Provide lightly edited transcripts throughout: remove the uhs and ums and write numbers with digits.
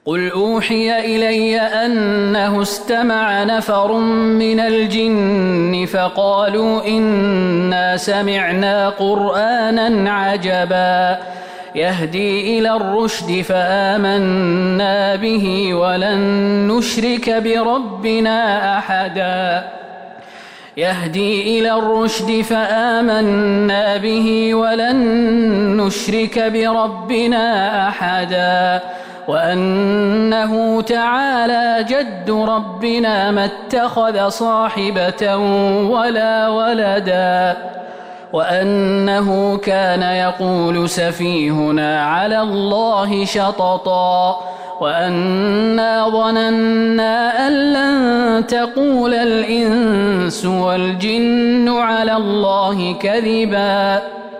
قل أوحي إلي أنه استمع نفر من الجن فقالوا إنا سمعنا قرآنا عجبا يهدي إلى الرشد فآمنا به ولن نشرك بربنا أحدا يهدي إلى الرشد فآمنا به ولن نشرك بربنا أحدا وأنه تعالى جد ربنا ما اتخذ صاحبة ولا ولدا وأنه كان يقول سفيهنا على الله شططا وأنا ظننا أن لن تقول الإنس والجن على الله كذبا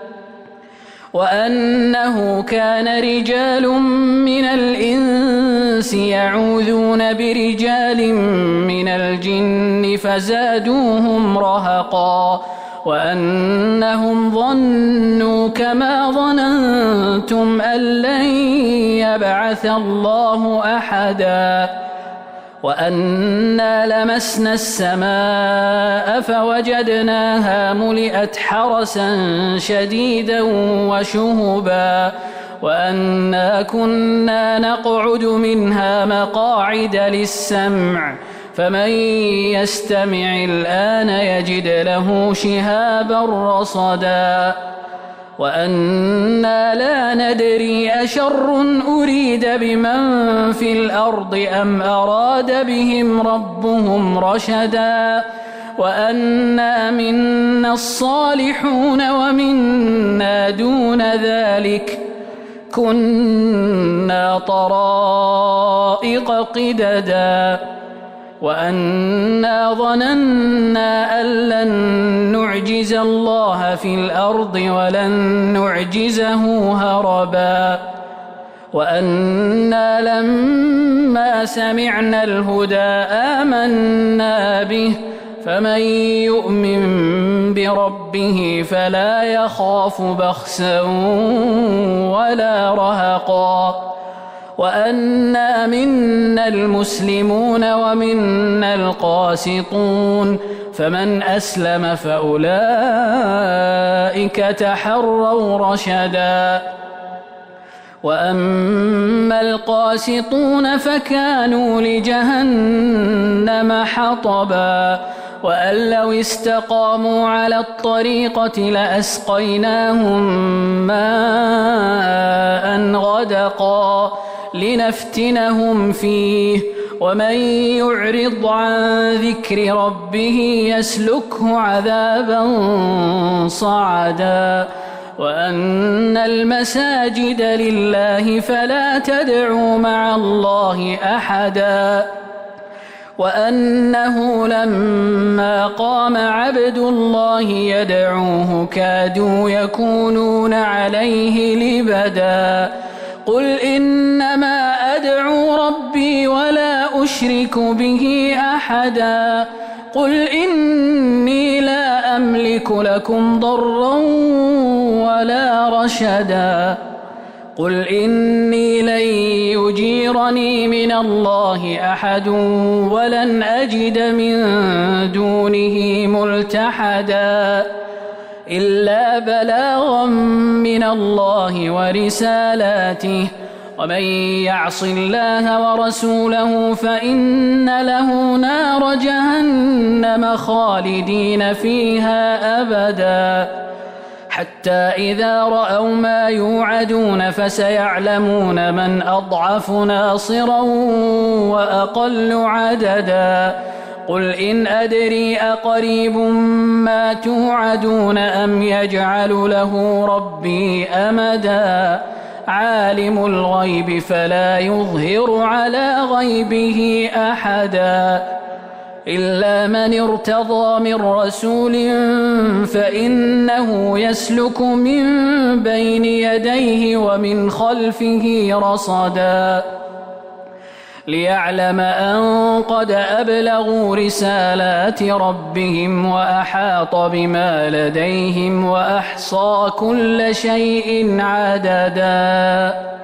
وأنه كان رجال من الإنس يعوذون برجال من الجن فزادوهم رهقا وأنهم ظنوا كما ظننتم أن لن يبعث الله أحدا وأنا لمسنا السماء فوجدناها ملئت حرسا شديدا وشهبا وأنا كنا نقعد منها مقاعد للسمع فمن يستمع الآن يجد له شهابا رصدا وأنا لا ندري أشر أريد بمن في الأرض أم أراد بهم ربهم رشدا وأنا منا الصالحون ومنا دون ذلك كنا طرائق قددا وأنا ظننا أن لن نعجز الله في الأرض ولن نعجزه هربا وأنا لما سمعنا الهدى آمنا به فمن يؤمن بربه فلا يخاف بخسا ولا رهقا وأنا منا المسلمون ومنا القاسطون فمن أسلم فأولئك تحروا رشدا وأما القاسطون فكانوا لجهنم حطبا وأن لو استقاموا على الطريقة لأسقيناهم ماء غدقا لنفتنهم فيه ومن يعرض عن ذكر ربه يسلكه عذابا صعدا وأن المساجد لله فلا تدعوا مع الله أحدا وأنه لما قام عبد الله يدعوه كادوا يكونون عليه لبدا قل إنما أدعو ربي ولا أشرك به أحدا قل إني لا أملك لكم ضرا ولا رشدا قل إني لن يجيرني من الله أحد ولن أجد من دونه ملتحدا إلا بلاغا من الله ورسالاته ومن يعص الله ورسوله فإن له نار جهنم خالدين فيها أبدا حتى إذا رأوا ما يوعدون فسيعلمون من أضعف ناصرا وأقل عددا قل إن أدري أقريب ما توعدون أم يجعل له ربي أمدا عالم الغيب فلا يظهر على غيبه أحدا إلا من ارتضى من رسول فإنه يسلك من بين يديه ومن خلفه رصدا ليعلم أن قد أبلغوا رسالات ربهم وأحاط بما لديهم وأحصى كل شيء عددا.